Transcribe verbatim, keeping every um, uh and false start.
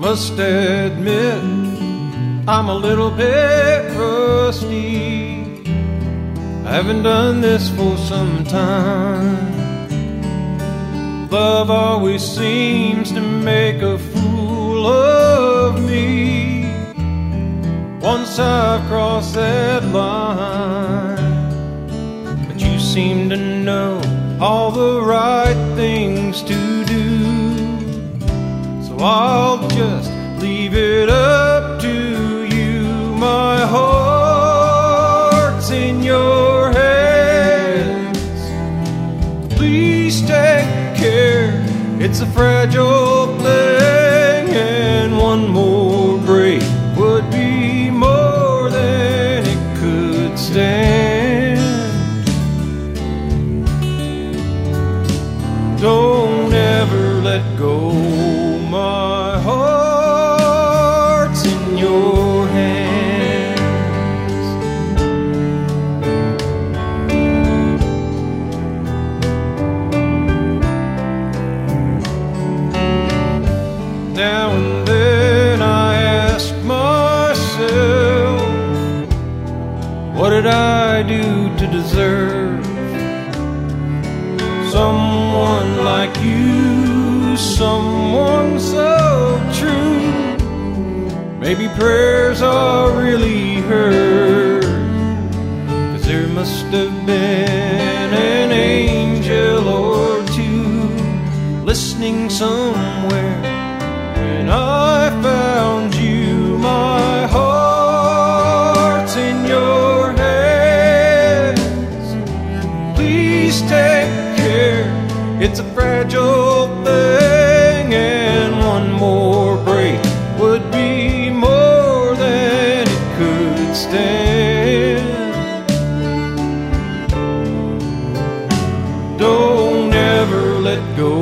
must admit I'm a little bit rusty. I haven't done this for some time. Love always seems to make a fool of me once I've crossed that line. But you seem to know all the right things to do, so I'll just leave it up to you. My heart's in your hands. Please take care, it's a fragile thing, and one more break would be more than it could stand. Don't ever let go, my heart's in your hands. Now and then I ask myself, what did I do to deserve someone like you, someone so true? Maybe prayers are really heard, 'cause there must have been an angel or two listening somewhere when I found you. My heart's in your hands. Please take care, it's a fragile thing, and one more break would be more than it could stand. Don't ever let go,